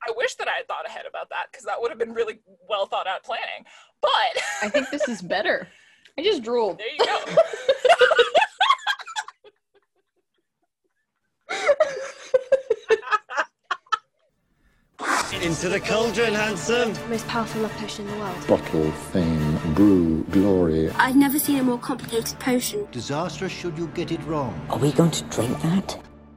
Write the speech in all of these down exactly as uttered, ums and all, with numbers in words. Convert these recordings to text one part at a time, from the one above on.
I wish that I had thought ahead about that, because that would have been really well thought out planning. But I think this is better. I just drooled. There you go. Into the cauldron, handsome. Most powerful love potion in the world. Bottle, fame, brew, glory. I've never seen a more complicated potion. Disastrous should you get it wrong. Are we going to drink that?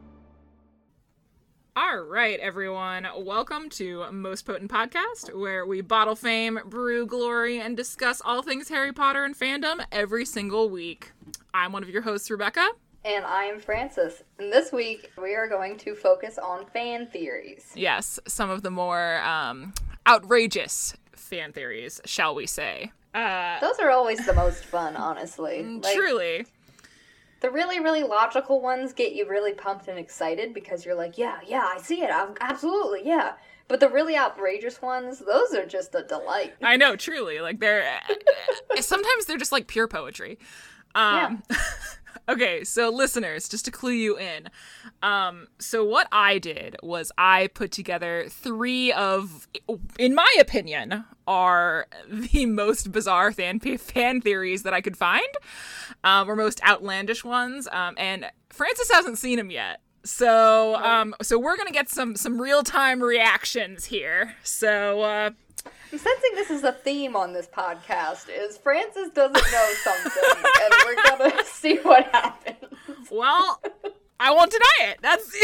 All right, everyone. Welcome to Most Potent Podcast, where we bottle fame, brew glory, and discuss all things Harry Potter and fandom every single week. I'm one of your hosts, Rebecca. And I am Francis. And this week, we are going to focus on fan theories. Yes, some of the more um, outrageous fan theories, shall we say. Uh, Those are always the most fun, honestly. Like, truly. The really, really logical ones get you really pumped and excited because you're like, yeah, yeah, I see it. I'm, absolutely, yeah. But the really outrageous ones, those are just a delight. I know, truly. Like, they're... sometimes they're just like pure poetry. Um, yeah. Okay, so listeners, just to clue you in, um, so what I did was I put together three of, in my opinion, are the most bizarre fan fan theories that I could find, um, or most outlandish ones, um, and Francis hasn't seen them yet. So, um, so we're gonna get some some real time reactions here. So, uh, I'm sensing this is a theme on this podcast, is Francis doesn't know something, and we're gonna see what happens. Well, I won't deny it. That's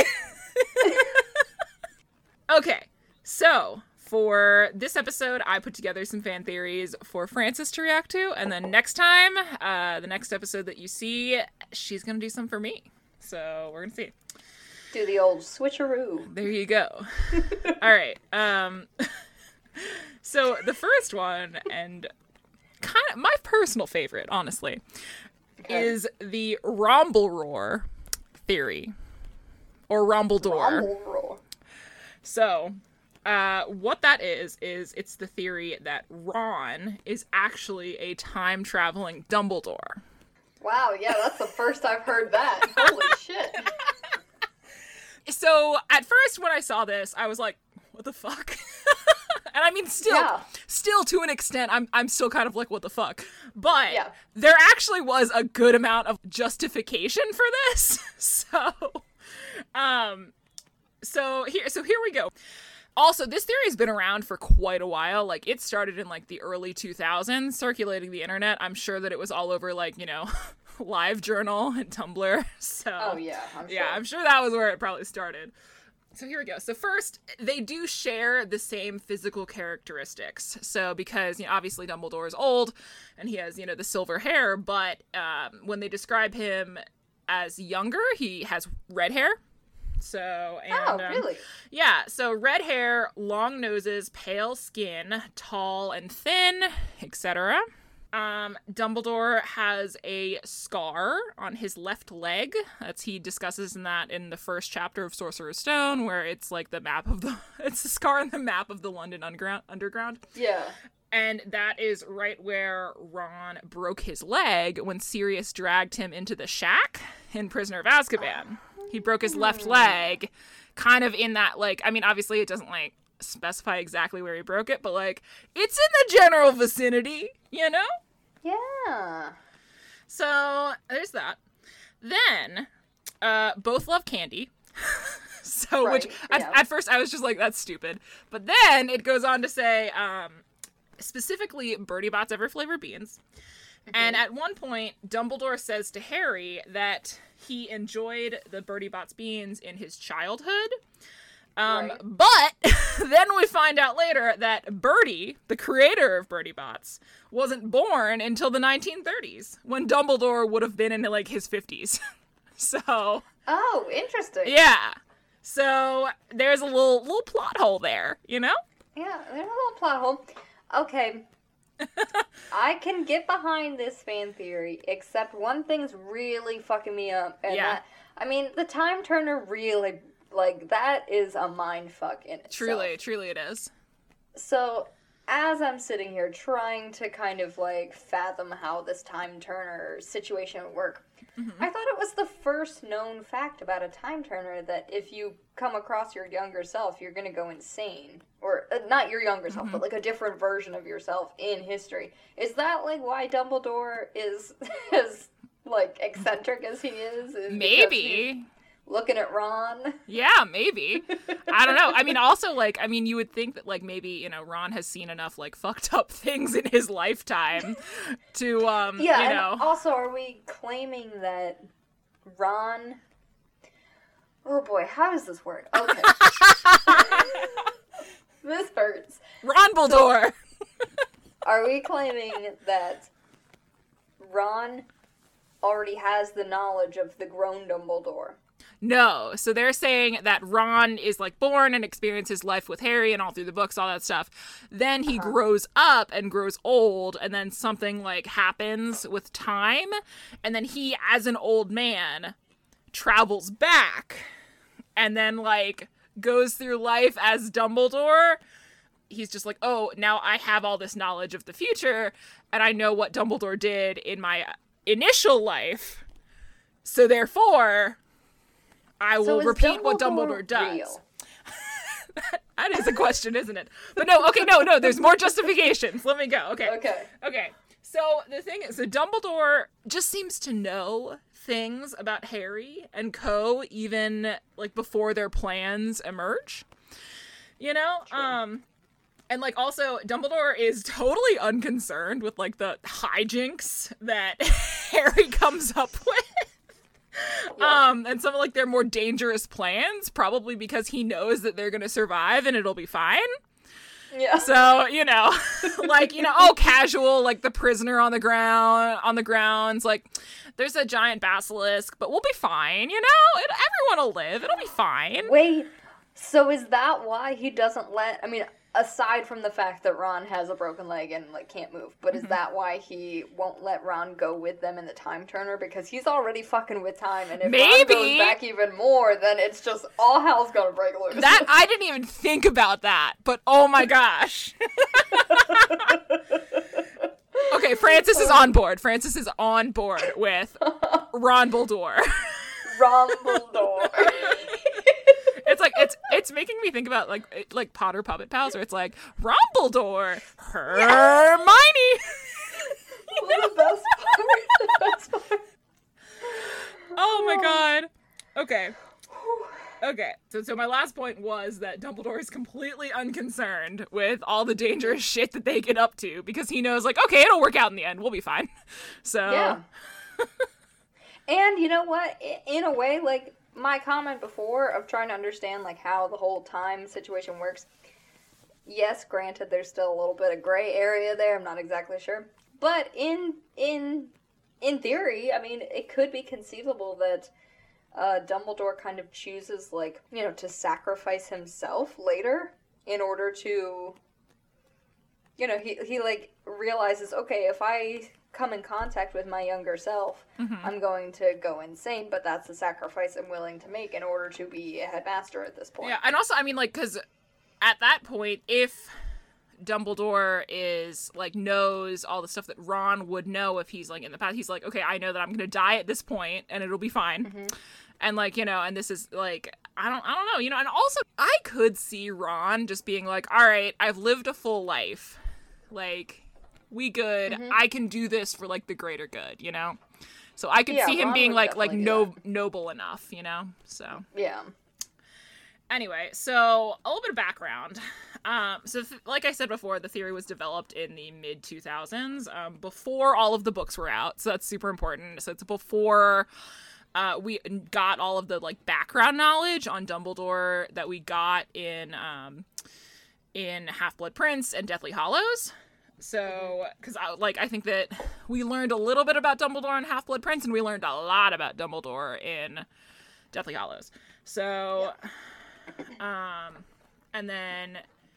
okay. So, for this episode, I put together some fan theories for Francis to react to, and then next time, uh, the next episode that you see, she's gonna do some for me. So, we're gonna see. Do the old switcheroo. There you go. All right. Um... So the first one, and kind of my personal favorite, honestly, okay. is the Rombledore theory, or Rombledore. Rombledore. So, uh, what that is is it's the theory that Ron is actually a time-traveling Dumbledore. Wow, yeah, that's the first I've heard that. Holy shit. So, at first when I saw this, I was like, what the fuck? And I mean, still, yeah. still to an extent, I'm I'm still kind of like, what the fuck? But yeah. There actually was a good amount of justification for this. So, um, so here, so here we go. Also, this theory has been around for quite a while. Like, it started in like the early two thousands, circulating the internet. I'm sure that it was all over, like, you know, LiveJournal and Tumblr. So, oh yeah, I'm sure. Yeah, I'm sure that was where it probably started. So here we go. So first, they do share the same physical characteristics. So because, you know, obviously Dumbledore is old and he has, you know, the silver hair, but um, when they describe him as younger, he has red hair. So, and, oh, really? Um, yeah. So red hair, long noses, pale skin, tall and thin, et cetera. Um, Dumbledore has a scar on his left leg. That's he discusses in that in the first chapter of Sorcerer's Stone, where it's like the map of the it's a scar on the map of the London underground underground. Yeah. And that is right where Ron broke his leg when Sirius dragged him into the shack in Prisoner of Azkaban. He broke his left leg, kind of in that, like, I mean, obviously it doesn't like specify exactly where he broke it, but like it's in the general vicinity, you know? Yeah. So there's that. Then uh both love candy. so right, which yeah. at, at first I was just like, that's stupid, but then it goes on to say um specifically Bertie Bott's ever flavored beans. Mm-hmm. And at one point Dumbledore says to Harry that he enjoyed the Bertie Bott's beans in his childhood. Um, right. But then we find out later that Bertie, the creator of Bertie Bott's, wasn't born until the nineteen thirties, when Dumbledore would have been in like his fifties. So. Oh, interesting. Yeah. So there's a little little plot hole there, you know? Yeah, there's a little plot hole. Okay. I can get behind this fan theory, except one thing's really fucking me up. And yeah. That, I mean, the Time Turner really. Like, that is a mind fuck in itself. Truly, truly it is. So, as I'm sitting here trying to kind of, like, fathom how this time turner situation would work, mm-hmm. I thought it was the first known fact about a time turner that if you come across your younger self, you're gonna go insane. Or, uh, not your younger self, mm-hmm. but, like, a different version of yourself in history. Is that, like, why Dumbledore is as, like, eccentric as he is? is Maybe. Looking at Ron. Yeah, maybe. I don't know. I mean, also, like, I mean, you would think that, like, maybe, you know, Ron has seen enough, like, fucked up things in his lifetime to, um, yeah, you know. And also, are we claiming that Ron... Oh, boy, how does this work? Okay. This hurts. Ron Baldor! So, are we claiming that Ron already has the knowledge of the grown Dumbledore? No. So they're saying that Ron is, like, born and experiences life with Harry and all through the books, all that stuff. Then he uh-huh. grows up and grows old, and then something, like, happens with time. And then he, as an old man, travels back and then, like, goes through life as Dumbledore. He's just like, oh, now I have all this knowledge of the future, and I know what Dumbledore did in my initial life. So therefore... I will so repeat Dumbledore what Dumbledore does. that, that is a question, isn't it? But no, okay, no, no, there's more justifications. Let me go. Okay. Okay. Okay. So the thing is, so Dumbledore just seems to know things about Harry and co, even, like, before their plans emerge. You know? True. Um, and, like, also, Dumbledore is totally unconcerned with, like, the hijinks that Harry comes up with. Yeah. Um, and some of, like, their more dangerous plans, probably because he knows that they're gonna survive and it'll be fine. Yeah. So, you know, like, you know, oh, casual, like, the prisoner on the ground, on the grounds, like, there's a giant basilisk, but we'll be fine, you know? It, everyone will live. It'll be fine. Wait, so is that why he doesn't let, I mean, aside from the fact that Ron has a broken leg and, like, can't move, but is mm-hmm. that why he won't let Ron go with them in the time turner? Because he's already fucking with time, and if Maybe. Ron goes back even more, then it's just all hell's gonna break loose. That, I didn't even think about that, but oh my gosh. Okay, Francis is on board. Francis is on board with Ron Baldor. Ron Baldor. It's like, it's it's making me think about, like, like Potter Puppet Pals, where it's like, Rumbledore, Hermione. Well, the best part, the best part. Oh my god. Okay. Okay, so so my last point was that Dumbledore is completely unconcerned with all the dangerous shit that they get up to, because he knows, like, okay, it'll work out in the end. We'll be fine. So. Yeah. And you know what? In a way, like, my comment before of trying to understand, like, how the whole time situation works, yes, granted, there's still a little bit of gray area there. I'm not exactly sure. But in in in theory, I mean, it could be conceivable that uh, Dumbledore kind of chooses, like, you know, to sacrifice himself later in order to, you know, he, he like, realizes, okay, if I come in contact with my younger self, mm-hmm. I'm going to go insane, but that's the sacrifice I'm willing to make in order to be a headmaster at this point. Yeah, and also, I mean, like, because at that point, if Dumbledore is, like, knows all the stuff that Ron would know if he's, like, in the past, he's like, okay, I know that I'm gonna die at this point, and it'll be fine. Mm-hmm. And, like, you know, and this is, like, I don't, I don't know, you know, and also, I could see Ron just being like, all right, I've lived a full life. Like, we good. Mm-hmm. I can do this for, like, the greater good, you know? So I could yeah, see him Ron being, like, like no, noble enough, you know? So. Yeah. Anyway, so a little bit of background. Um, so, th- like I said before, the theory was developed in the mid two thousands, um, before all of the books were out. So that's super important. So it's before uh, we got all of the, like, background knowledge on Dumbledore that we got in um, in Half-Blood Prince and Deathly Hallows. So, because, I, like, I think that we learned a little bit about Dumbledore in Half-Blood Prince, and we learned a lot about Dumbledore in Deathly Hallows. So, yeah. um, and then,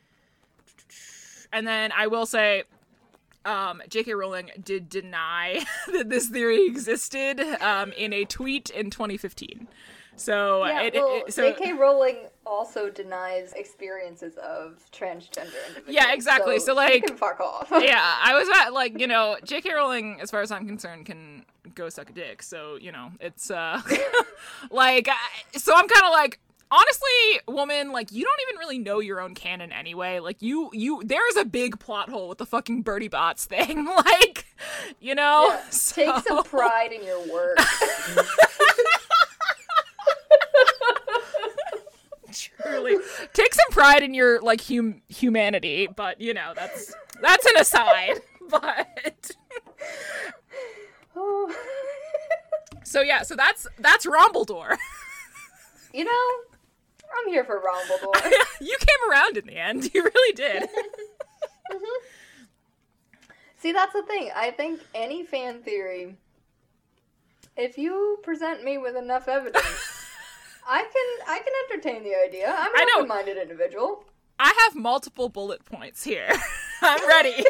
and then I will say, um, J K Rowling did deny that this theory existed, um, in a tweet in twenty fifteen. So Yeah, it, well, it, it so J K Rowling also denies experiences of transgender individuals. Yeah, exactly. So, So, like- she can fuck off. yeah, I was at like, you know, J K Rowling, as far as I'm concerned, can go suck a dick. So, you know, it's uh like I- so I'm kind of like, honestly, woman, like, you don't even really know your own canon anyway. Like, you you there's a big plot hole with the fucking Birdie Bots thing. Like, you know, Yeah, so- Take some pride in your work. Truly, take some pride in your like hum- humanity, but you know that's that's an aside. But Oh. so yeah, so that's that's Rombledore. You know, I'm here for Rombledore. You came around in the end. You really did. See, that's the thing. I think any fan theory, if you present me with enough evidence, I can I can entertain the idea. I'm I an know. open-minded individual. I have multiple bullet points here. I'm ready.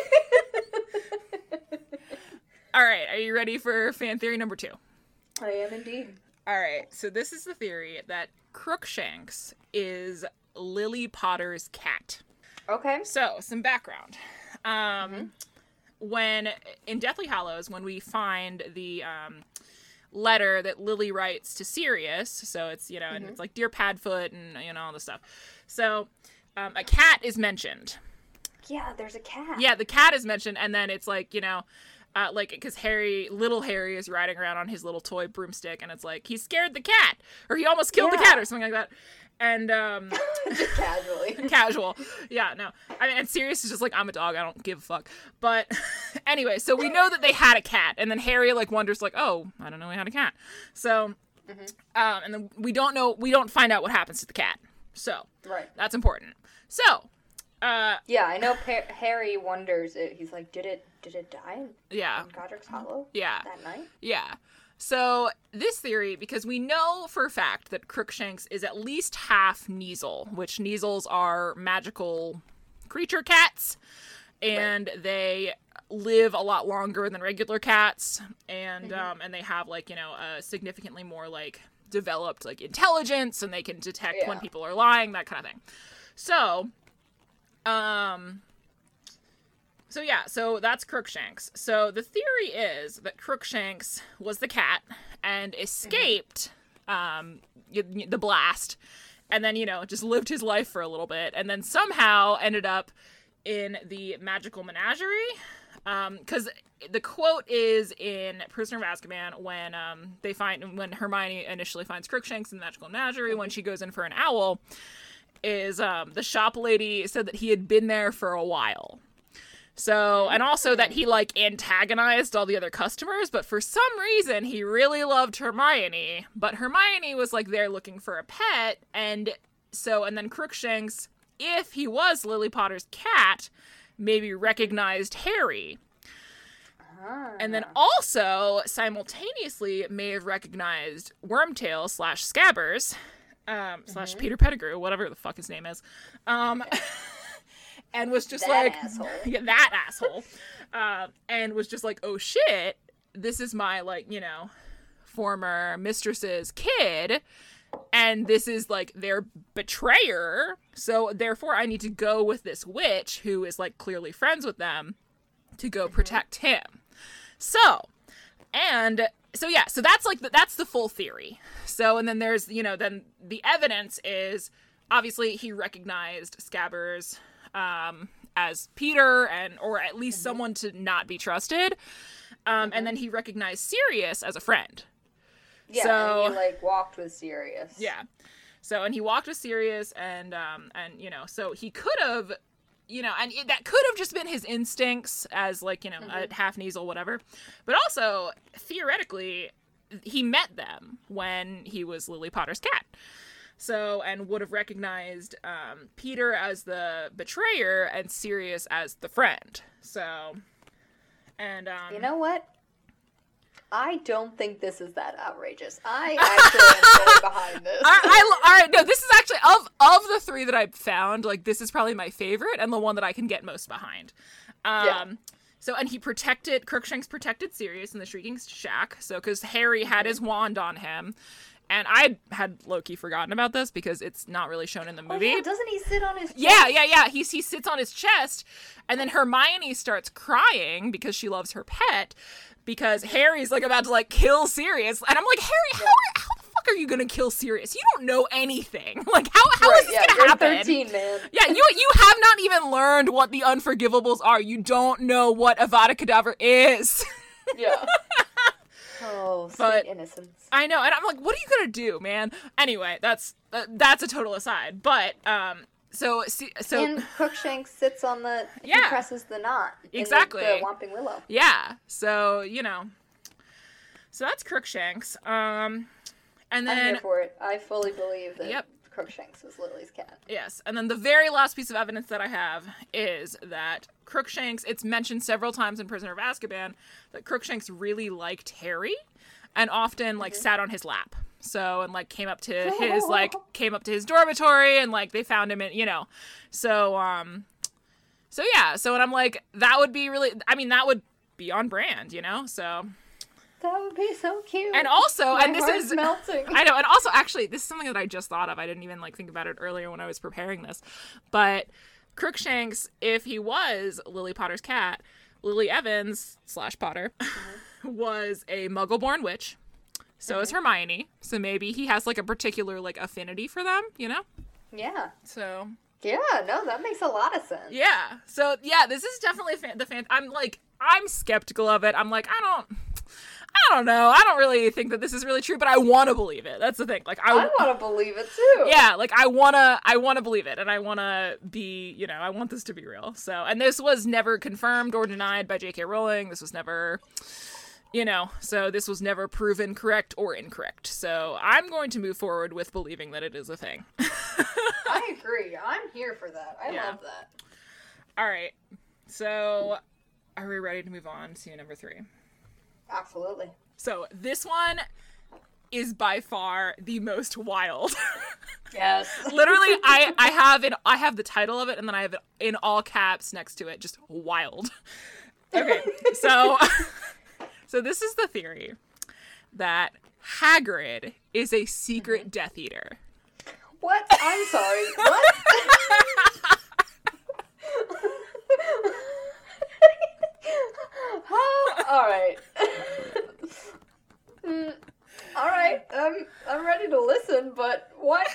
All right, are you ready for fan theory number two? I am indeed. All right, so this is the theory that Crookshanks is Lily Potter's cat. Okay. So, some background. Um, When, in Deathly Hallows, when we find the um, letter that Lily writes to Sirius, so it's, you know, and it's like, Dear Padfoot, and, you know, all this stuff. So, um, a cat is mentioned. Yeah, there's a cat. Yeah, the cat is mentioned, and then it's like, you know, uh, like, because Harry, little Harry is riding around on his little toy broomstick, and it's like, he scared the cat, or he almost killed the Yeah. cat, or something like that. And, um... Just casually. casual. Yeah, no. I mean, and Sirius is just like, I'm a dog, I don't give a fuck. But anyway, so we know that they had a cat, and then Harry, like, wonders, like, oh, I don't know we had a cat. So, um, and then we don't know, we don't find out what happens to the cat. So, Right. that's important. So, uh, Yeah, I know pa- Harry wonders, it, he's like, did it did it die in, yeah, in Godric's Hollow yeah. that night? Yeah. So this theory, because we know for a fact that Crookshanks is at least half Kneazle, which Kneazles are magical creature cats, and right. they live a lot longer than regular cats, and mm-hmm. um, and they have like, you know, a significantly more like developed like intelligence, and they can detect yeah. when people are lying, that kind of thing. So, um. So yeah, so that's Crookshanks. So the theory is that Crookshanks was the cat and escaped um, the blast, and then, you know, just lived his life for a little bit, and then somehow ended up in the magical menagerie. Because um, the quote is in Prisoner of Azkaban when um, they find when Hermione initially finds Crookshanks in the magical menagerie when she goes in for an owl, is um, the shop lady said that he had been there for a while. So, and also that he, like, antagonized all the other customers, but for some reason, he really loved Hermione, but Hermione was, like, there looking for a pet, and so, and then Crookshanks, if he was Lily Potter's cat, maybe recognized Harry. Ah. And then also, simultaneously, may have recognized Wormtail slash Scabbers, um, mm-hmm. slash Peter Pettigrew, whatever the fuck his name is, um... And was just that like, asshole. Yeah, that asshole. uh, and was just like, oh shit, this is my, like, you know, former mistress's kid. And this is, like, their betrayer. So, therefore, I need to go with this witch who is, like, clearly friends with them to go mm-hmm. protect him. So, and, so, yeah, so that's, like, the, that's the full theory. So, and then there's, you know, then the evidence is, obviously, he recognized Scabbers Um, as Peter, and or at least mm-hmm. someone to not be trusted, um, mm-hmm. and then he recognized Sirius as a friend. Yeah, so, and he like walked with Sirius. Yeah, so and he walked with Sirius, and um, and you know, so he could have, you know, and it, that could have just been his instincts as like, you know, mm-hmm. a half Kneazle, whatever. But also theoretically, he met them when he was Lily Potter's cat. So, and would have recognized um, Peter as the betrayer and Sirius as the friend. So, and, um... You know what? I don't think this is that outrageous. I actually am really behind this. I, I, all right, no, this is actually, of, of the three that I've found, like, this is probably my favorite and the one that I can get most behind. Um... Yeah. So, and he protected, Crookshanks protected Sirius in the Shrieking Shack. So, because Harry had his wand on him. and I had low-key forgotten about this because it's not really shown in the movie. Oh, yeah, doesn't he sit on his chest? Yeah, yeah, yeah. He, he sits on his chest, and then Hermione starts crying because she loves her pet, because Harry's, like, about to, like, kill Sirius. And I'm like, Harry, how, are, how the fuck are you gonna kill Sirius? You don't know anything. Like, how, how right, is this yeah, gonna you're happen? thirteen, man. Yeah, you you have not even learned what the Unforgivables are. You don't know what Avada Kedavra is. Yeah. Oh, sweet But- innocence. I know, and I'm like, what are you gonna do, man? Anyway, that's uh, that's a total aside. But um, so see, so And Crookshanks sits on the, Yeah. he presses the knot. in the- Exactly. The, Whomping Willow. yeah, so you know, so that's Crookshanks. Um, and I'm then here for it. I fully believe that Yep. Crookshanks was Lily's cat. yes, and then the very last piece of evidence that I have is that Crookshanks. It's mentioned several times in Prisoner of Azkaban that Crookshanks really liked Harry, and often like sat on his lap. So and like came up to his like came up to his dormitory and like they found him in you know, so um, so yeah, so and I'm like that would be really. I mean that would be on brand, you know. So That would be so cute. and also My and this heart's is melting. I know, and also actually this is something that I just thought of. I didn't even like think about it earlier when I was preparing this, but Crookshanks, if he was Lily Potter's cat, Lily Evans slash Potter was a Muggle-born witch. So is Hermione. So maybe he has like a particular like affinity for them, you know? Yeah. So Yeah, no, that makes a lot of sense. yeah. So yeah, this is definitely fan- the fan. I'm like I'm skeptical of it. I'm like I don't. I don't know. I don't really think that this is really true, but I want to believe it. That's the thing. Like I, I want to believe it too. yeah, like I wanna, I wanna believe it, and I wanna be, you know, I want this to be real. So, and this was never confirmed or denied by J K Rowling. This was never, you know, so this was never proven correct or incorrect. So I'm going to move forward with believing that it is a thing. I agree. I'm here for that. I Yeah. love that. All right. So, are we ready to move on to number three? Absolutely. So this one is by far the most wild. Yes. Literally, I I have it. I have the title of it, and then I have it in all caps next to it. Just wild. Okay, so so this is the theory that Hagrid is a secret Death Eater. What? I'm sorry. What? Huh? All right. Mm, all right. Um, I'm ready to listen, but what?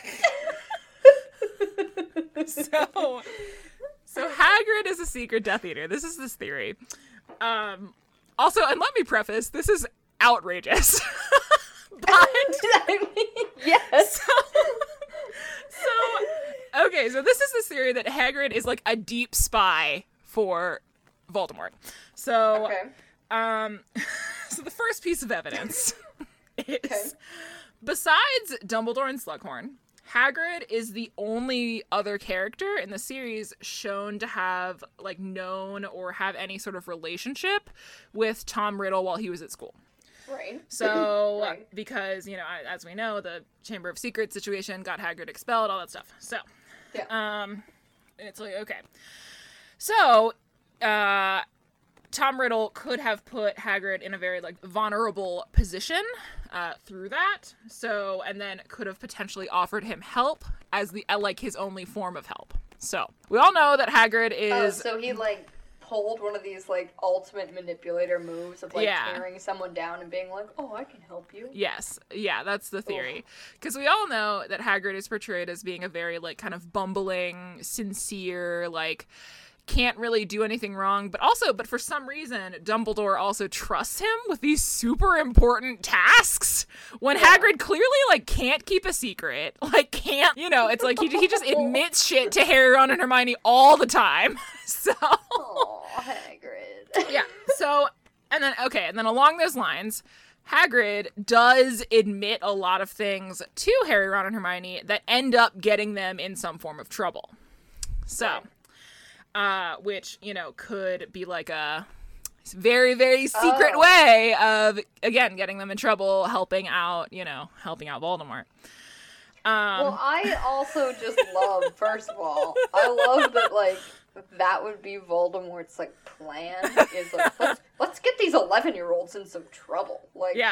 So, so Hagrid is a secret Death Eater. This is this theory. Um, also, and let me preface, this is outrageous. But I mean, yes. so, okay, so this is this theory that Hagrid is like a deep spy for Voldemort. So, Okay. um, so the first piece of evidence is, Okay. besides Dumbledore and Slughorn, Hagrid is the only other character in the series shown to have like known or have any sort of relationship with Tom Riddle while he was at school. Right. So, Right. because, you know, as we know, the Chamber of Secrets situation got Hagrid expelled, all that stuff. So, Yeah. um, it's like, okay. So, uh, Tom Riddle could have put Hagrid in a very, like, vulnerable position uh, through that. So, and then could have potentially offered him help as the, uh, like, his only form of help. So, we all know that Hagrid Oh, is... so he like pulled one of these like ultimate manipulator moves of like Yeah. tearing someone down and being like, "Oh, I can help you." Yes. Yeah, that's the theory. Because we all know that Hagrid is portrayed as being a very, like, kind of bumbling, sincere, like, can't really do anything wrong. But also, but for some reason, Dumbledore also trusts him with these super important tasks when Hagrid clearly, like, can't keep a secret. Like, can't, you know, it's like he, he just admits shit to Harry, Ron, and Hermione all the time. So... Oh, Hagrid. yeah. So, and then, okay, and then along those lines, Hagrid does admit a lot of things to Harry, Ron, and Hermione that end up getting them in some form of trouble. So, uh, which, you know, could be like a very, very secret Oh. way of, again, getting them in trouble, helping out, you know, helping out Voldemort. Um, Well, I also just love, first of all, I love that, like, that would be Voldemort's, like, plan, is, like, let's, let's get these eleven-year-olds in some trouble. Like, yeah.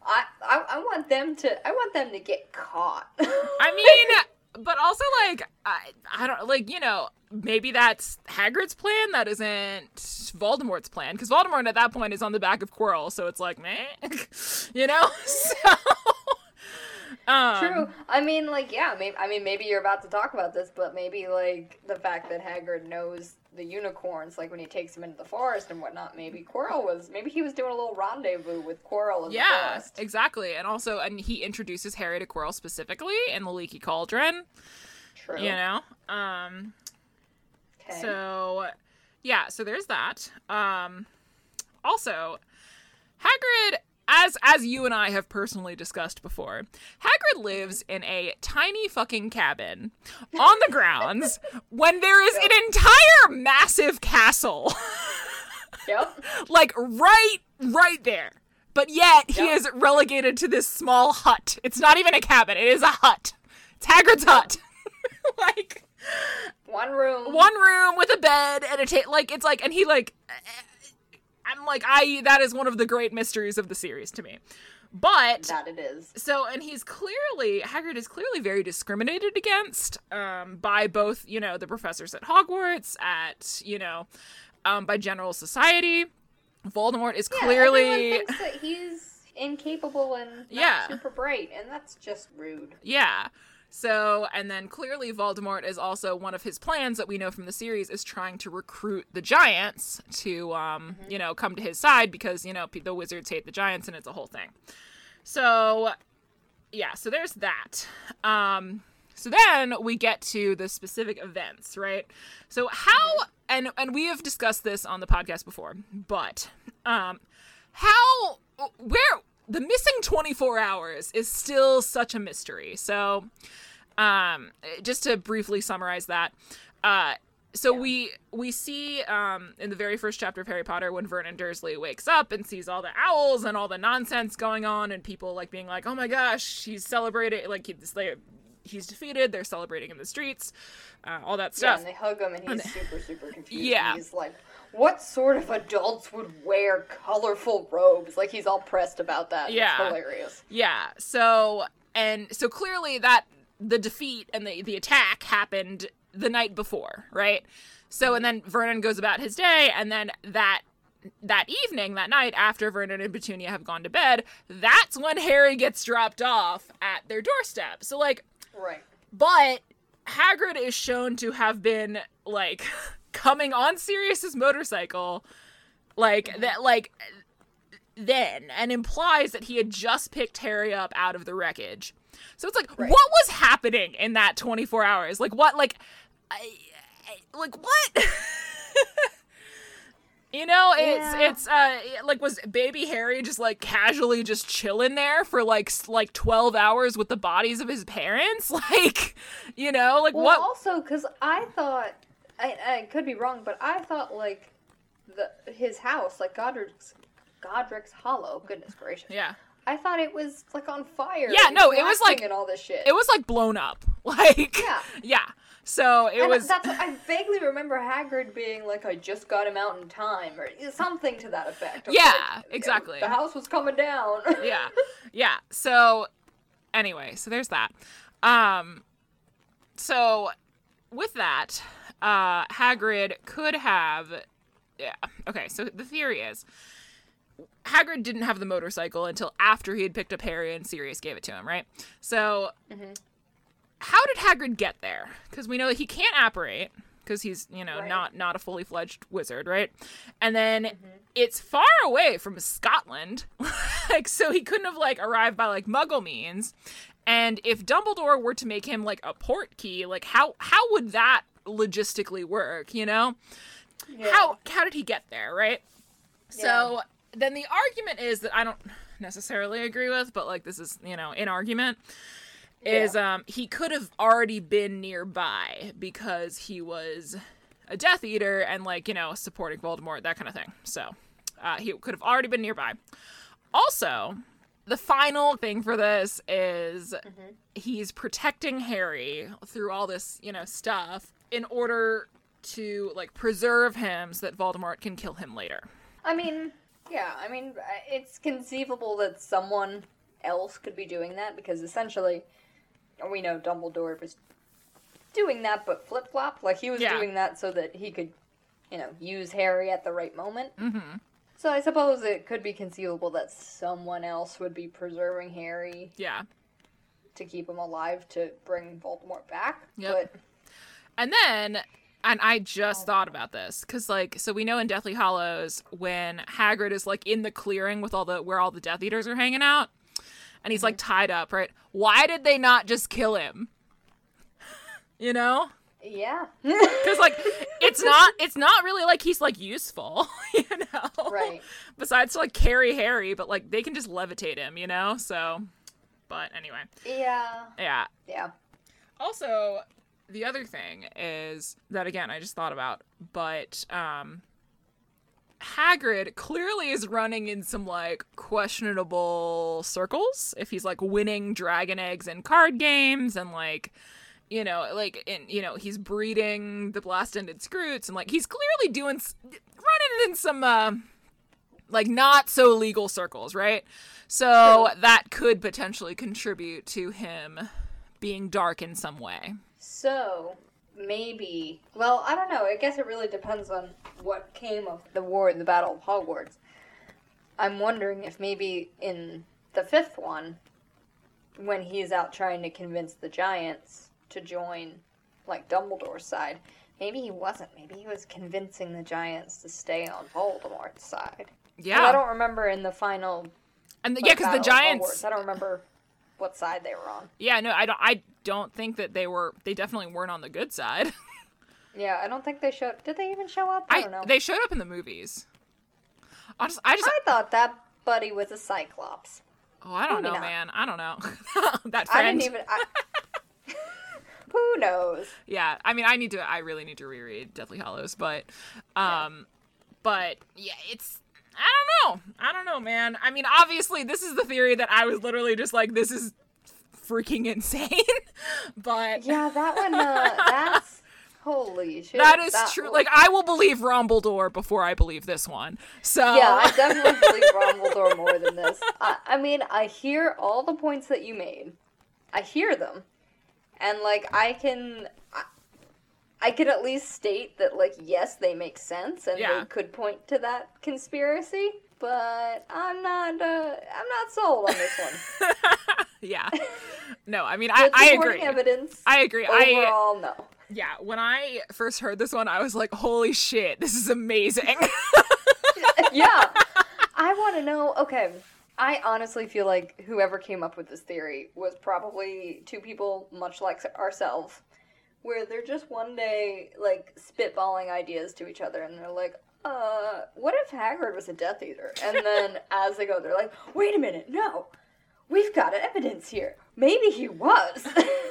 I, I I want them to I want them to get caught. I mean, but also like I I don't like you know maybe that's Hagrid's plan. That isn't Voldemort's plan because Voldemort at that point is on the back of Quirrell, so it's like meh, you know. So. Um, True. I mean, like, yeah. Maybe, I mean, maybe you're about to talk about this, but maybe like the fact that Hagrid knows the unicorns, like when he takes them into the forest and whatnot. Maybe Quirrell was. Maybe he was doing a little rendezvous with Quirrell in yeah, the forest. exactly. And also, and he introduces Harry to Quirrell specifically in the Leaky Cauldron. True. You know. Um. Okay. So, yeah. So there's that. Um. Also, Hagrid. As as you and I have personally discussed before, Hagrid lives in a tiny fucking cabin on the grounds when there is Yep. an entire massive castle. Yep. Like right right there. But yet he Yep. is relegated to this small hut. It's not even a cabin, it is a hut. It's Hagrid's hut. Like One room. one room with a bed and a ta- like it's like and he like I'm like, I, that is one of the great mysteries of the series to me. But, That it is. so, and he's clearly, Hagrid is clearly very discriminated against, um, by both, you know, the professors at Hogwarts, at, you know, um, by general society. Voldemort is Yeah, clearly, everyone thinks that he's incapable and not Yeah. super bright, and that's just rude. yeah. So, and then clearly Voldemort is also one of his plans that we know from the series is trying to recruit the Giants to, um, Mm-hmm. you know, come to his side because, you know, p- the wizards hate the Giants and it's a whole thing. So, yeah, so there's that. Um, so then we get to the specific events, right? So how, and, and we have discussed this on the podcast before, but, um, how, where, the missing twenty-four hours is still such a mystery. So, um, just to briefly summarize that, uh, so we we see um, in the very first chapter of Harry Potter when Vernon Dursley wakes up and sees all the owls and all the nonsense going on and people like being like, oh my gosh, he's celebrating, like he's, they, he's defeated, they're celebrating in the streets, uh, all that Yeah, stuff. and they hug him, and he's super, super confused. Yeah. And he's like, what sort of adults would wear colorful robes? Like, he's all pressed about that. Yeah. It's hilarious. Yeah. So and so clearly that the defeat and the the attack happened the night before, right? So and then Vernon goes about his day, and then that that evening, that night after Vernon and Petunia have gone to bed, that's when Harry gets dropped off at their doorstep. So like, Right. but Hagrid is shown to have been like coming on Sirius's motorcycle, like that, like then, and implies that he had just picked Harry up out of the wreckage. So it's like, Right. what was happening in that twenty-four hours? Like what? Like, I, I, like what? You know, it's Yeah. it's uh like was baby Harry just like casually just chilling there for like s- like twelve hours with the bodies of his parents? Like, you know, like Well, what? also, because I thought, I, I could be wrong, but I thought, like, the his house, like Godric's, Godric's Hollow, goodness gracious. Yeah. I thought it was, like, on fire. Yeah, and no, it was, collapsing like- and all this shit. It was like blown up. Like, Yeah. yeah. So it And was that's I vaguely remember Hagrid being like, I just got him out in time, or something to that effect. Or Yeah, like, exactly. The house was coming down. yeah. Yeah. So anyway, so there's that. Um so with that, uh Hagrid could have yeah. Okay, so the theory is Hagrid didn't have the motorcycle until after he had picked up Harry and Sirius gave it to him, right? So how did Hagrid get there? Because we know that he can't apparate because he's, you know, Right. not not a fully fledged wizard, right? And then it's far away from Scotland, like so he couldn't have like arrived by like Muggle means. And if Dumbledore were to make him like a port key, like how how would that logistically work? You know, Yeah. how how did he get there, right? So then the argument is that I don't necessarily agree with, but like this is, you know, an argument is um he could have already been nearby because he was a Death Eater and like, you know, supporting Voldemort, that kind of thing. So uh, he could have already been nearby. Also, the final thing for this is he's protecting Harry through all this, you know, stuff in order to like preserve him so that Voldemort can kill him later. I mean, Yeah, I mean, it's conceivable that someone else could be doing that, because essentially, we know Dumbledore was doing that, but flip-flop. Like, he was Yeah. doing that so that he could, you know, use Harry at the right moment. Mm-hmm. So I suppose it could be conceivable that someone else would be preserving Harry Yeah. to keep him alive to bring Voldemort back. Yep. But And then, and I just thought about this, because, like, so we know in Deathly Hallows, when Hagrid is, like, in the clearing with all the, where all the Death Eaters are hanging out, and he's, like, tied up, right? Why did they not just kill him? You know? yeah. Because, like, it's not, it's not really like he's, like, useful, you know? Right. Besides to, like, carry Harry, but, like, they can just levitate him, you know? So, but anyway. Yeah. Yeah. Yeah. Also, the other thing is that, again, I just thought about, but um, Hagrid clearly is running in some, like, questionable circles if he's, like, winning dragon eggs in card games and, like, you know, like, in, you know, he's breeding the blast-ended Scroots and, like, he's clearly doing, running in some, uh, like, not so legal circles, right? So that could potentially contribute to him being dark in some way. So, maybe... Well, I don't know. I guess it really depends on what came of the war, the Battle of Hogwarts. I'm wondering if maybe in the fifth one, when he's out trying to convince the Giants to join, like, Dumbledore's side, maybe he wasn't. Maybe he was convincing the Giants to stay on Voldemort's side. Yeah. 'Cause I don't remember in the final... And the, like, yeah, because the Battle of Giants... Hogwarts, I don't remember what side they were on. Yeah, no, I don't. I don't think that they were. They definitely weren't on the good side. Yeah, I don't think they showed... Did they even show up? I, I don't know. They showed up in the movies. I just, I just. I thought that buddy was a Cyclops. oh, I don't maybe know, not. man. I don't know. That I friend. didn't even... I... Who knows? Yeah, I mean, I need to. I really need to reread Deathly Hallows, but, um, but yeah, it's. I don't know. I don't know, man. I mean, obviously, this is the theory that I was literally just like, this is freaking insane. But Yeah, that one, uh, that's... Holy shit. that is that true. was- Like, I will believe Rumbledore before I believe this one. So Yeah, I definitely believe Dumbledore more than this. I, I mean, I hear all the points that you made. I hear them. And, like, I can... I, I could at least state that, like, yes, they make sense, and Yeah. they could point to that conspiracy, but I'm not, uh, I'm not sold on this one. yeah. No, I mean, I, The I supporting agree. evidence, I agree. I overall, no. yeah. When I first heard this one, I was like, "Holy shit, this is amazing!" Yeah. I want to know, okay, I honestly feel like whoever came up with this theory was probably two people much like ourselves, where they're just one day, like, spitballing ideas to each other, and they're like, uh, what if Hagrid was a Death Eater? And then as they go, they're like, wait a minute, no, we've got evidence here. Maybe he was.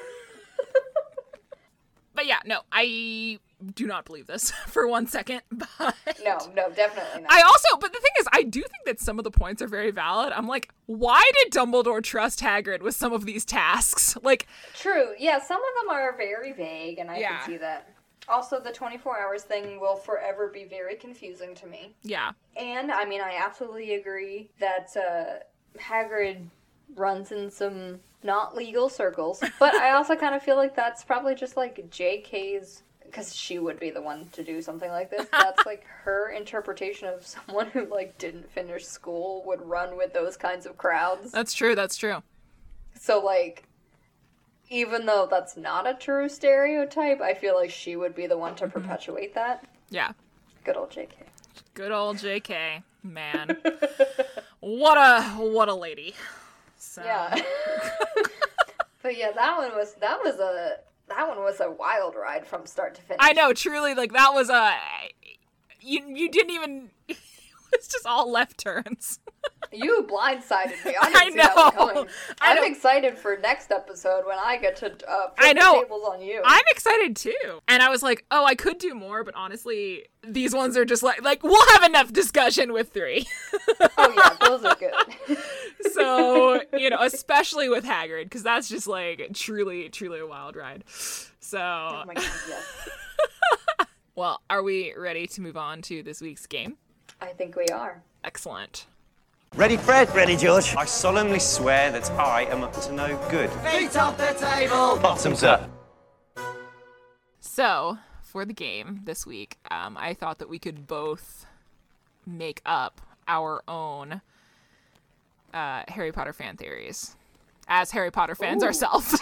But yeah, no, I do not believe this for one second. But No, no, definitely not. I also, but the thing is, I do think that some of the points are very valid. I'm like, why did Dumbledore trust Hagrid with some of these tasks? Like, True. Yeah, some of them are very vague, and I Yeah. can see that. Also, the twenty-four hours thing will forever be very confusing to me. yeah, And, I mean, I absolutely agree that uh, Hagrid runs in some not legal circles. But I also kind of feel like that's probably just, like, J K's... Because she would be the one to do something like this. That's, like, her interpretation of someone who, like, didn't finish school would run with those kinds of crowds. that's true. That's true. So, like, even though that's not a true stereotype, I feel like she would be the one to perpetuate that. Yeah. Good old J K. Good old J K, man. What a what a lady. So. Yeah. But yeah, that one was that was a that one was a wild ride from start to finish. I know, truly, like that was a you you didn't even it's just all left turns. You blindsided me. I didn't I see that one know. coming. I I'm know. excited for next episode when I get to uh, put I know. the tables on you. I'm excited too. And I was like, oh, I could do more, but honestly, these ones are just like like we'll have enough discussion with three. Oh yeah, those are good. So, you know, especially with Hagrid, because that's just like truly, truly a wild ride. So, Oh my god, yes. well, are we ready to move on to this week's game? I think we are. Excellent. Ready, Fred? Ready, George? I solemnly swear that I am up to no good. Feet off the table! Bottoms up. So, for the game this week, um, I thought that we could both make up our own uh, Harry Potter fan theories as Harry Potter fans Ooh. ourselves.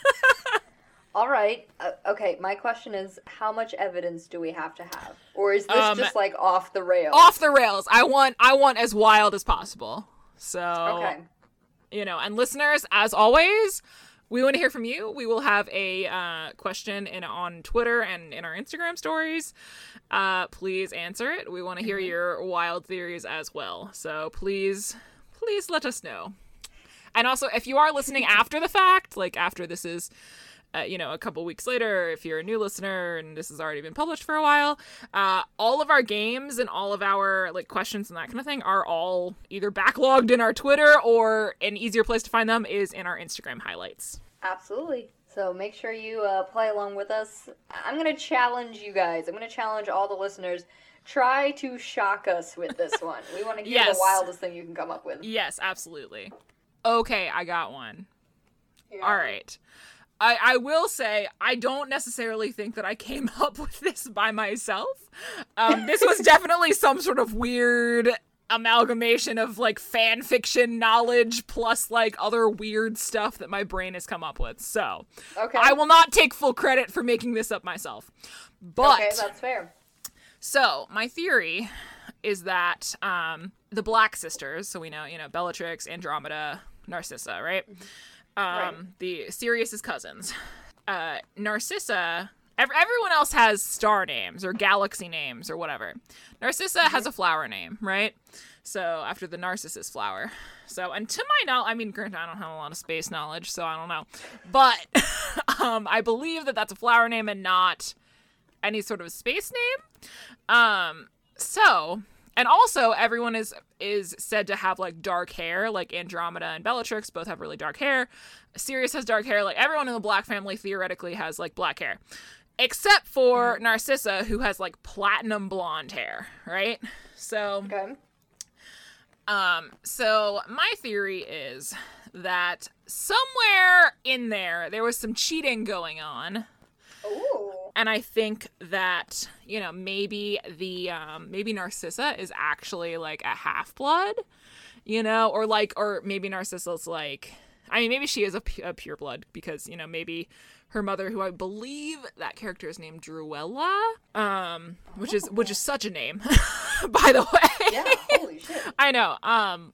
All right. Uh, okay, my question is, how much evidence do we have to have? Or is this Um, just, like, off the rails? Off the rails. I want I want as wild as possible. So, Okay. you know, and listeners, as always, we want to hear from you. We will have a uh, question in on Twitter and in our Instagram stories. Uh, please answer it. We want to hear your wild theories as well. So please, please let us know. And also, if you are listening after the fact, like after this is, uh, you know, a couple weeks later, if you're a new listener and this has already been published for a while, uh, all of our games and all of our like questions and that kind of thing are all either backlogged in our Twitter, or an easier place to find them is in our Instagram highlights. Absolutely. So make sure you uh, play along with us. I'm going to challenge you guys. I'm going to challenge all the listeners. Try to shock us with this one. We want to hear Yes. the wildest thing you can come up with. Yes, absolutely. Okay, I got one. Yeah. All right. I, I will say, I don't necessarily think that I came up with this by myself. Um, this was definitely some sort of weird amalgamation of, like, fan fiction knowledge plus, like, other weird stuff that my brain has come up with. So, Okay. I will not take full credit for making this up myself. But, Okay, that's fair. so, my theory is that um, the Black Sisters, so we know, you know, Bellatrix, Andromeda, Narcissa, right? Um, Right. The Sirius's cousins. Uh, Narcissa, ev- everyone else has star names or galaxy names or whatever. Narcissa has a flower name, right? So after the Narcissus flower. So, and to my knowledge, I mean, granted, I don't have a lot of space knowledge, so I don't know. But um, I believe that that's a flower name and not any sort of space name. Um, so... And also, everyone is is said to have, like, dark hair, like Andromeda and Bellatrix both have really dark hair. Sirius has dark hair. Like, everyone in the Black family theoretically has, like, black hair. Except for Narcissa, who has, like, platinum blonde hair, right? So, Okay. um, so my theory is that somewhere in there, there was some cheating going on. Ooh. And I think that, you know, maybe the, um, maybe Narcissa is actually, like, a half-blood, you know, or, like, or maybe Narcissa's, like, I mean, maybe she is a, pu- a pure-blood because, you know, maybe her mother, who I believe that character is named Druella, um, which is, which is such a name, by the way. Yeah, holy shit. I know. Um,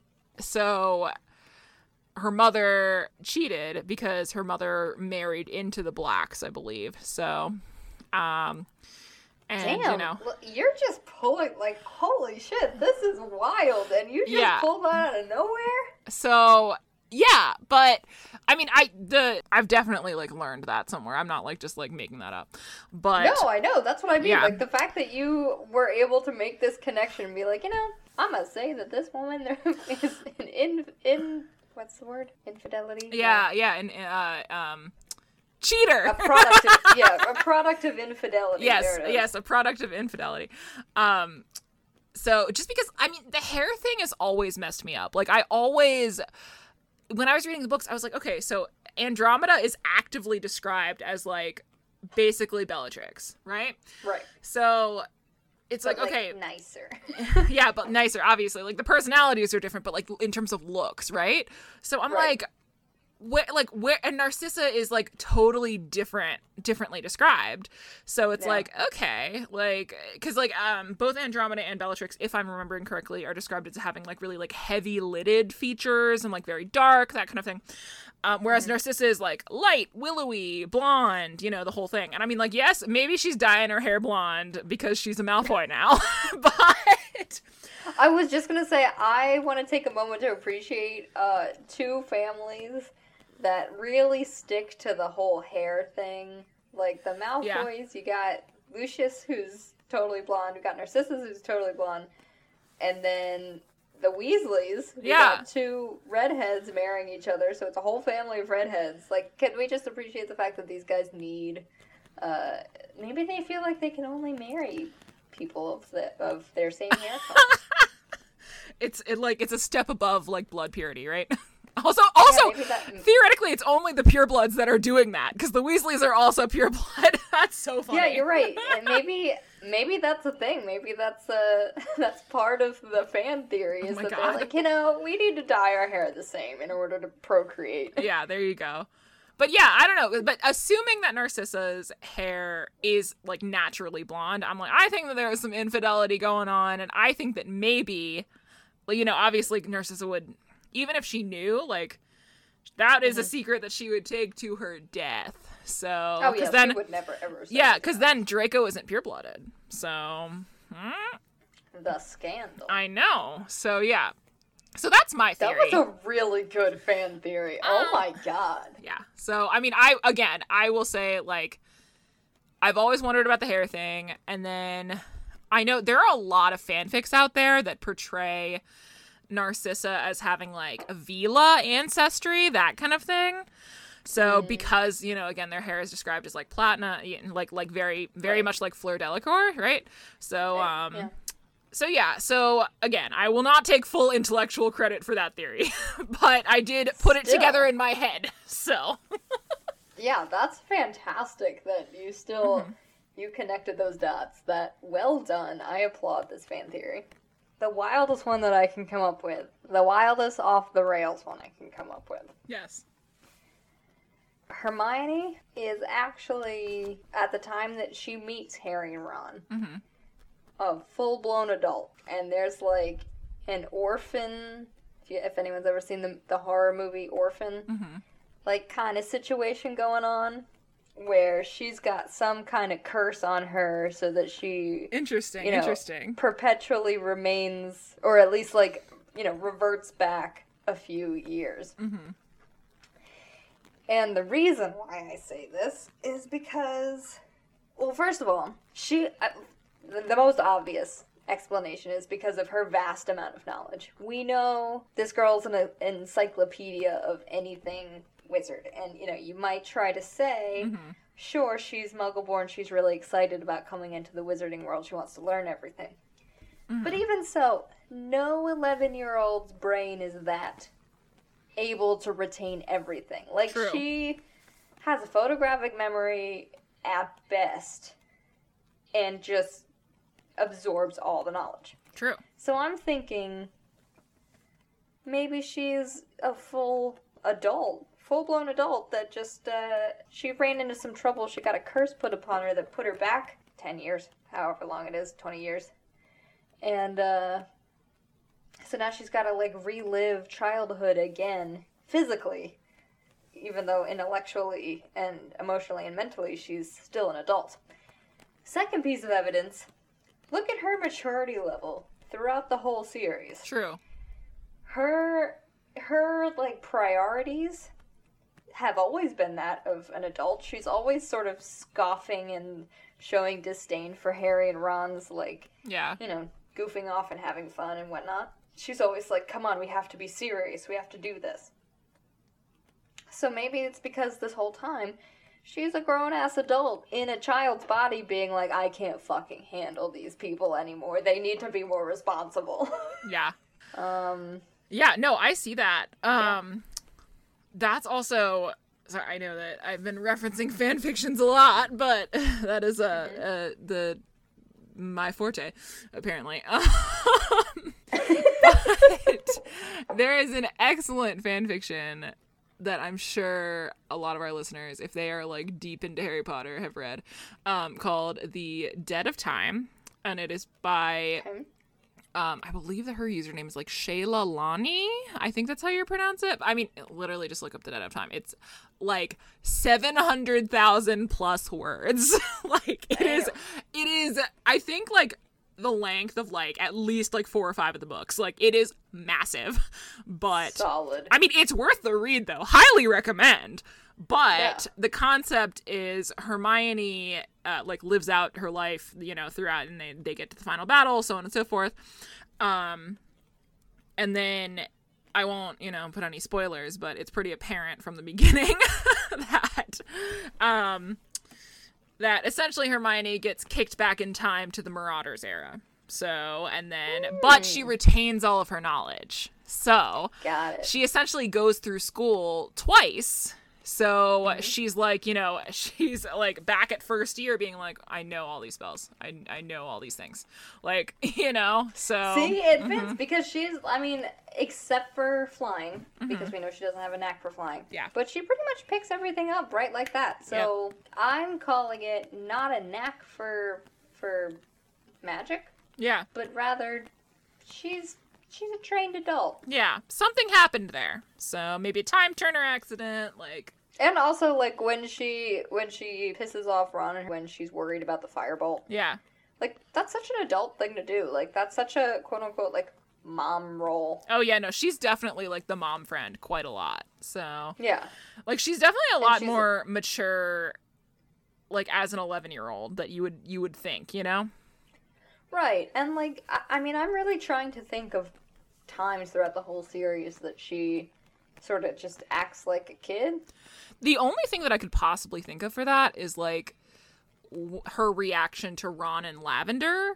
so... her mother cheated because her mother married into the Blacks, I believe. So, um, and Damn, you know, look, you're just pulling, like, holy shit, this is wild, and you just Yeah. pulled that out of nowhere? so yeah, but I mean, I the I've definitely like learned that somewhere. I'm not like just like making that up, but No, I know, that's what I mean. Yeah. Like, the fact that you were able to make this connection and be like, you know, I'm gonna say that this woman is an in, in, what's the word? Infidelity? yeah, yeah, and uh, um, cheater. A product of, yeah, a product of infidelity. Yes, There it is. yes, a product of infidelity. Um, so just because, I mean, the hair thing has always messed me up. Like, I always, when I was reading the books, I was like, okay, so Andromeda is actively described as, like, basically Bellatrix, right? Right. So it's But, like, okay, nicer. yeah, but nicer, obviously. Like, the personalities are different, but, like, in terms of looks, right? So I'm Right. like, where, like, where, and Narcissa is, like, totally different, differently described. So it's Yeah. like, okay, like, because, like, um, both Andromeda and Bellatrix, if I'm remembering correctly, are described as having, like, really, like, heavy lidded features and, like, very dark, that kind of thing. Um, whereas Mm-hmm. Narcissa is, like, light, willowy, blonde, you know, the whole thing. And I mean, like, yes, maybe she's dyeing her hair blonde because she's a Malfoy now, but... I was just gonna say, I want to take a moment to appreciate uh, two families that really stick to the whole hair thing. Like the Malfoys, Yeah. you got Lucius, who's totally blonde. You got Narcissus, who's totally blonde, and then the Weasleys. You Yeah. got two redheads marrying each other, so it's a whole family of redheads. Like, can we just appreciate the fact that these guys need? Uh, maybe they feel like they can only marry people of the of their same hair color. It's it like it's a step above like blood purity, right? Also, also, maybe that- theoretically, it's only the purebloods that are doing that because the Weasleys are also pureblood. That's so funny. Yeah, you're right. And maybe maybe that's a thing. Maybe that's a that's part of the fan theory is my that God. they're like, you know, we need to dye our hair the same in order to procreate. Yeah, there you go. But yeah, I don't know. But assuming that Narcissa's hair is like naturally blonde, I'm like, I think that there is some infidelity going on, and I think that maybe, well, you know, obviously Narcissa would. Even if she knew, like, that is mm-hmm. a secret that she would take to her death. So, oh yeah, then, she would never ever say yeah, because then Draco isn't pure-blooded. So, hmm, the scandal. I know. So, yeah. So that's my theory. That was a really good fan theory. Oh um, my god. Yeah. So, I mean, I, again, I will say, like, I've always wondered about the hair thing. And then I know there are a lot of fanfics out there that portray Narcissa as having like a Vila ancestry, that kind of thing. So mm. because, you know, again, their hair is described as like platina, like like very very right. much like Fleur Delacour, right? So um yeah. so yeah, so again, I will not take full intellectual credit for that theory, but I did put still. it together in my head. So yeah, that's fantastic that you still mm-hmm. you connected those dots. That well done. I applaud this fan theory. The wildest one that I can come up with, the wildest off the rails one I can come up with. Yes. Hermione is actually, at the time that she meets Harry and Ron, mm-hmm. a full-blown adult. And there's like an orphan, if, you, if anyone's ever seen the, the horror movie Orphan, mm-hmm. like kind of situation going on. Where she's got some kind of curse on her so that she... Interesting, you know, interesting. perpetually remains, or at least, like, you know, reverts back a few years. Mm-hmm. And the reason why I say this is because... Well, first of all, she... Uh, the, the most obvious explanation is because of her vast amount of knowledge. We know this girl's an encyclopedia of anything... wizard, and you know, you might try to say mm-hmm. sure, she's Muggle-born, she's really excited about coming into the wizarding world, she wants to learn everything, mm-hmm. but even so, no eleven-year-old's brain is that able to retain everything. Like, True. She has a photographic memory at best and just absorbs all the knowledge. True. So I'm thinking maybe she's a full adult full-blown adult that just, uh, she ran into some trouble. She got a curse put upon her that put her back ten years, however long it is, twenty years. And, uh, so now she's got to, like, relive childhood again, physically, even though intellectually and emotionally and mentally she's still an adult. Second piece of evidence, look at her maturity level throughout the whole series. True. Her, her, like, priorities... have always been that of an adult. She's always sort of scoffing and showing disdain for Harry and Ron's, like, yeah, you know, goofing off and having fun and whatnot. She's always like, come on, we have to be serious, we have to do this. So maybe it's because this whole time, she's a grown-ass adult in a child's body being like, I can't fucking handle these people anymore. They need to be more responsible. Yeah. um... Yeah, no, I see that. Um... Yeah. That's also, sorry, I know that I've been referencing fan fictions a lot, but that is uh, mm-hmm. uh the my forte, apparently. Um, but there is an excellent fan fiction that I'm sure a lot of our listeners, if they are like deep into Harry Potter, have read, um, called The Dead of Time, and it is by. Okay. Um, I believe that her username is like Shayla Lani. I think that's how you pronounce it. I mean, literally just look up The Dead of Time. It's like seven hundred thousand plus words. Like it is, it is, I think like the length of like at least like four or five of the books. Like it is massive, but solid. I mean, it's worth the read though. Highly recommend. But yeah. the concept is Hermione, uh, like, lives out her life, you know, throughout, and they, they get to the final battle, so on and so forth. Um, and then, I won't, you know, put any spoilers, but it's pretty apparent from the beginning that, um, that essentially Hermione gets kicked back in time to the Marauders era. So, and then, mm. but she retains all of her knowledge. So, Got it. she essentially goes through school twice. So mm-hmm. she's like, you know, she's like back at first year being like, I know all these spells. I, I know all these things. Like, you know, so. See, it fits mm-hmm. because she's, I mean, except for flying, mm-hmm. because we know she doesn't have a knack for flying. Yeah. But she pretty much picks everything up right like that. So yep. I'm calling it not a knack for for magic. Yeah. But rather, she's she's a trained adult. Yeah. Something happened there. So maybe a time turner accident, like. And also, like, when she when she pisses off Ron and when she's worried about the firebolt. Yeah. Like, that's such an adult thing to do. Like, that's such a, quote-unquote, like, mom role. Oh, yeah, no, she's definitely, like, the mom friend quite a lot. So. Yeah. Like, she's definitely a lot she's more a- mature, like, as an eleven-year-old that you would you would think, you know? Right. And, like, I, I mean, I'm really trying to think of times throughout the whole series that she sort of just acts like a kid. The only thing that I could possibly think of for that is, like, w- her reaction to Ron and Lavender.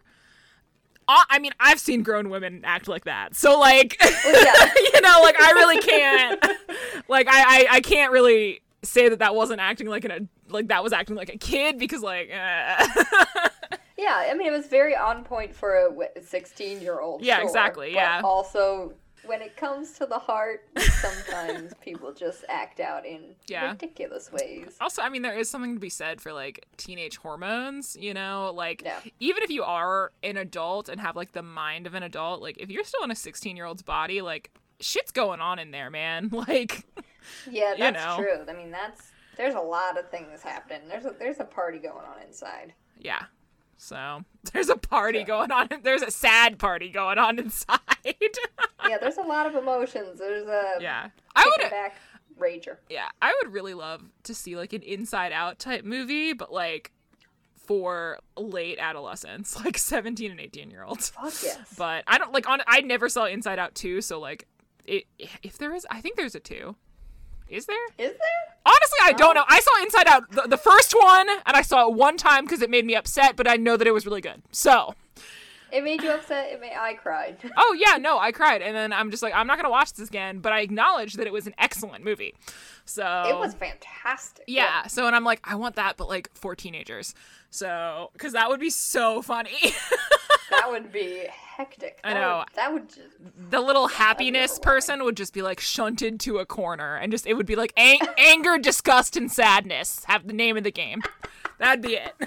Uh, I mean, I've seen grown women act like that. So, like, well, yeah. you know, like, I really can't, like, I, I, I can't really say that that wasn't acting like an, like, that was acting like a kid because, like, uh. Yeah, I mean, it was very on point for a sixteen-year-old. Yeah, sure, exactly, yeah. But also, when it comes to the heart, sometimes people just act out in yeah. ridiculous ways. Also, I mean, there is something to be said for, like, teenage hormones, you know? Like, yeah. even if you are an adult and have, like, the mind of an adult, like, if you're still in a sixteen-year-old's body, like, shit's going on in there, man. Like, yeah, that's you know. true. I mean, that's, there's a lot of things happening. There's a, there's a party going on inside. Yeah. So, there's a party sure. going on. There's a sad party going on inside. Yeah, there's a lot of emotions. There's a yeah. I would back rager. Yeah, I would really love to see, like, an Inside Out type movie, but, like, for late adolescents, like seventeen and eighteen year olds. Fuck yes. But I don't, like, on. I never saw Inside Out two, so, like, it, if there is, I think there's a two. Is there? Is there? Honestly, I don't know. I saw Inside Out, the, the first one, and I saw it one time because it made me upset, but I know that it was really good. So. It made you upset? It made, I cried. Oh, yeah, no, I cried. And then I'm just like, I'm not going to watch this again, but I acknowledge that it was an excellent movie. So. It was fantastic. Yeah, yeah. So, and I'm like, I want that, but, like, for teenagers. So, because that would be so funny. That would be hectic. That I know. Would, that would just... The little happiness person would just be, like, shunted to a corner. And just, it would be, like, ang- anger, disgust, and sadness. Have the name of the game. That'd be it.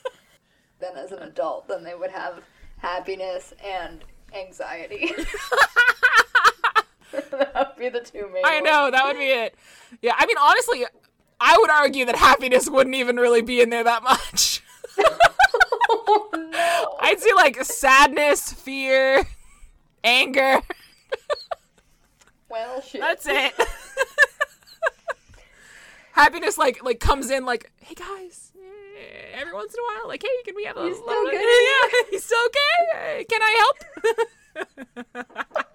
Then as an adult, then they would have happiness and anxiety. That would be the two main I know, that would be it. Yeah, I mean, honestly, I would argue that happiness wouldn't even really be in there that much. Oh, no. I'd see, like, sadness, fear, anger. Well, shit. That's it. Happiness, like, like comes in like, hey, guys, every once in a while, like, hey, can we have a... You still okay? Yeah, you still okay? Can I help?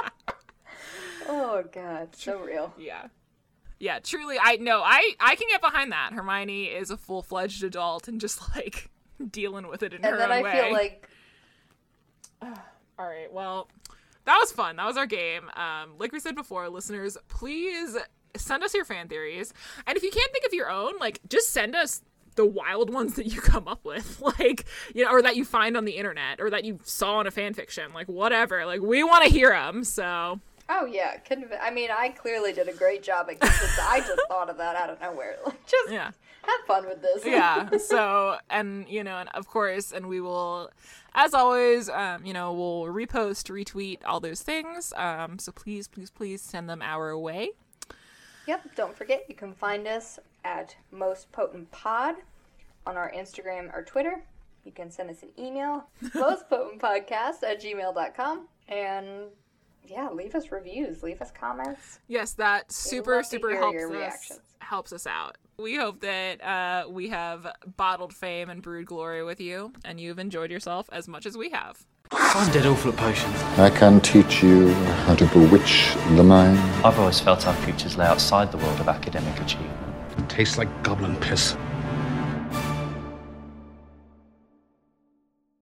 Oh, God, so real. Yeah. Yeah, truly, I no, I, I can get behind that. Hermione is a full-fledged adult and just, like, dealing with it in and her own way. And then I feel like... All right, well, that was fun. That was our game. Um, like we said before, listeners, please send us your fan theories. And if you can't think of your own, like, just send us the wild ones that you come up with. Like, you know, or that you find on the internet, or that you saw in a fan fiction. Like, whatever. Like, we want to hear them, so... Oh, yeah. Couldn't have, I mean, I clearly did a great job at convincing. I just thought of that out of nowhere. Like, just yeah. have fun with this. Yeah. So, and, you know, and of course, and we will, as always, um, you know, we'll repost, retweet, all those things. Um, so please, please, please send them our way. Yep. Don't forget, you can find us at Most Potent Pod on our Instagram or Twitter. You can send us an email, mostpotentpodcast at gmail dot com. And... yeah, leave us reviews, leave us comments. Yes, that super, super helps us, reactions. helps us out. We hope that uh, we have bottled fame and brewed glory with you, and you've enjoyed yourself as much as we have. I'm dead awful at potions. I can teach you how to bewitch the mind. I've always felt our futures lay outside the world of academic achievement. It tastes like goblin piss.